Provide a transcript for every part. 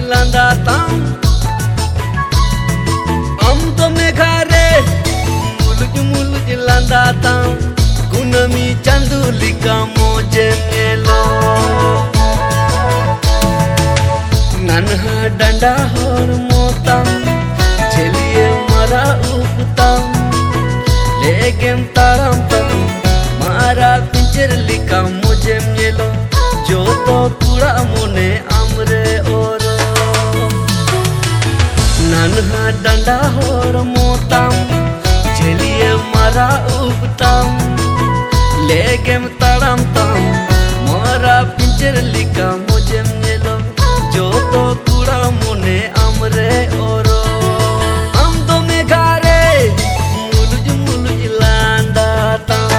लांदा ताम हम तो मेघारे मुलुज लांदा ताम कुनमी चंदुलिका मोजे मेलो नन्हा डंडा होर मोतम चलिए मरा उपतम लेगेम तारम तम मारा पिंजर लिका मुझे मेलो जो तो पूरा मुने आमरे ओरो नन्हा डंडा होर मोतम चलिए मरा उपतम लेगेम तारम तम मारा पिंजर लिका मुझे मेलो जो तो पूरा मुने आमरे ओरो हम तो मेघारे मुलुज लांदा ताम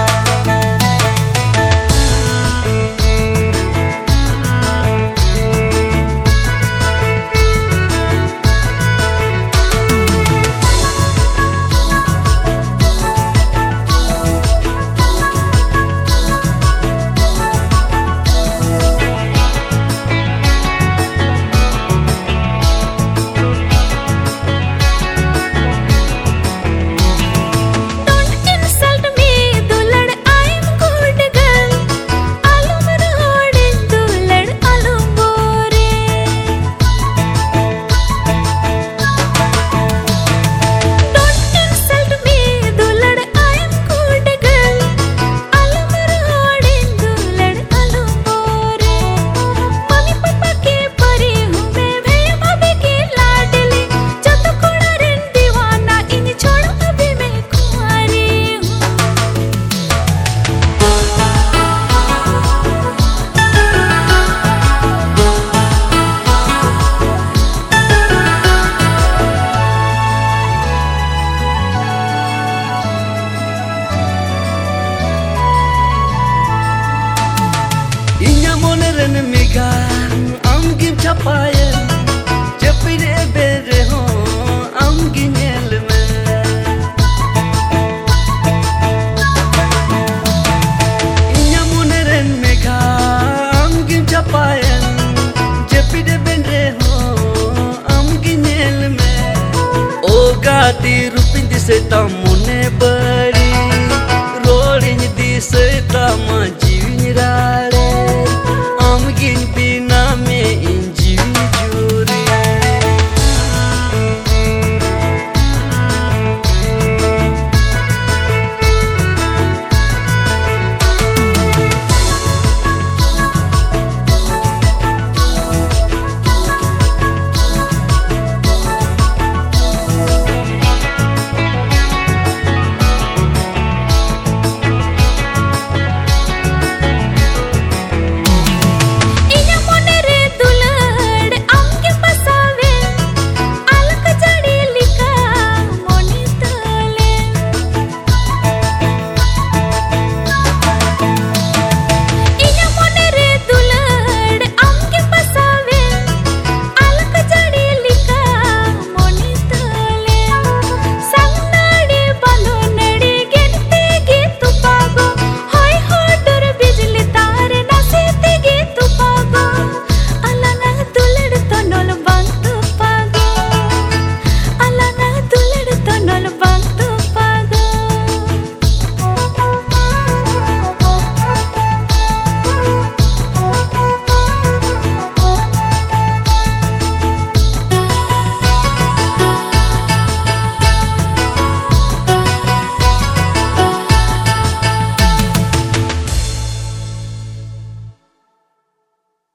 मिगा आमगी छपाए जपरे बेरे हो आमगी नेल में इन्या मुनेरन मिगा आमगी छपाए जपरे बेरे हो आमगी नेल में ओ गाती रुपिंद से तम